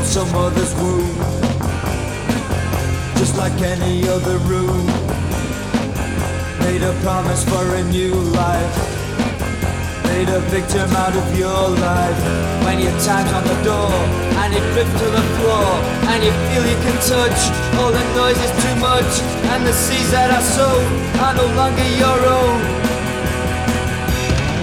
some other's womb. Just like any other room, made a promise for a new life, made a victim out of your life. When your time's on the door and it drips to the floor and you feel you can touch, all the noise is too much and the seas that are sown are no longer your own.